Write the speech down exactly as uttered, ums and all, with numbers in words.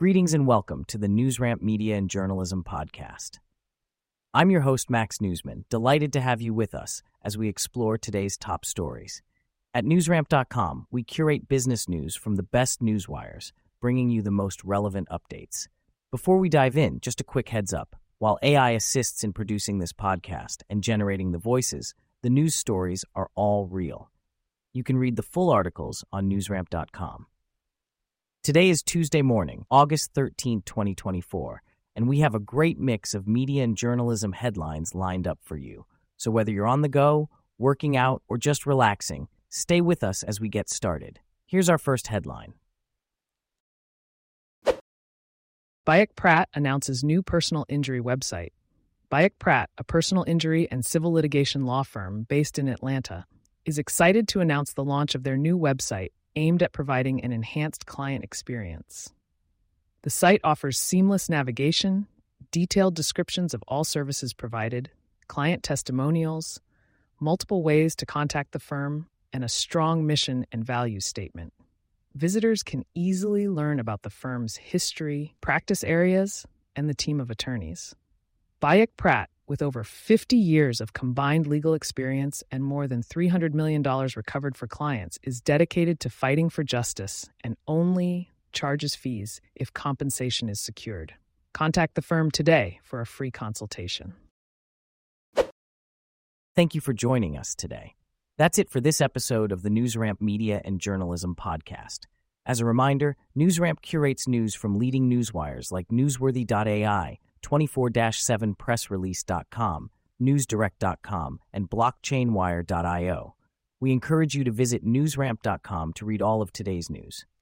Greetings and welcome to the NewsRamp Media and Journalism Podcast. I'm your host, Max Newsman, delighted to have you with us as we explore today's top stories. At newsramp dot com, we curate business news from the best newswires, bringing you the most relevant updates. Before we dive in, just a quick heads up. While A I assists in producing this podcast and generating the voices, the news stories are all real. You can read the full articles on newsramp dot com. Today is Tuesday morning, August thirteenth, twenty twenty-four, and we have a great mix of media and journalism headlines lined up for you. So whether you're on the go, working out, or just relaxing, stay with us as we get started. Here's our first headline. Bayek Pratt announces new personal injury website. Bayek Pratt, a personal injury and civil litigation law firm based in Atlanta, is excited to announce the launch of their new website aimed at providing an enhanced client experience. The site offers seamless navigation, detailed descriptions of all services provided, client testimonials, multiple ways to contact the firm, and a strong mission and value statement. Visitors can easily learn about the firm's history, practice areas, and the team of attorneys. Bayek Pratt, with over fifty years of combined legal experience and more than three hundred million dollars recovered for clients, is dedicated to fighting for justice and only charges fees if compensation is secured. Contact the firm today for a free consultation. Thank you for joining us today. That's it for this episode of the NewsRamp Media and Journalism Podcast. As a reminder, NewsRamp curates news from leading newswires like newsworthy dot A I, twenty-four seven press release dot com, newsdirect dot com, and blockchain wire dot io. We encourage you to visit newsramp dot com to read all of today's news.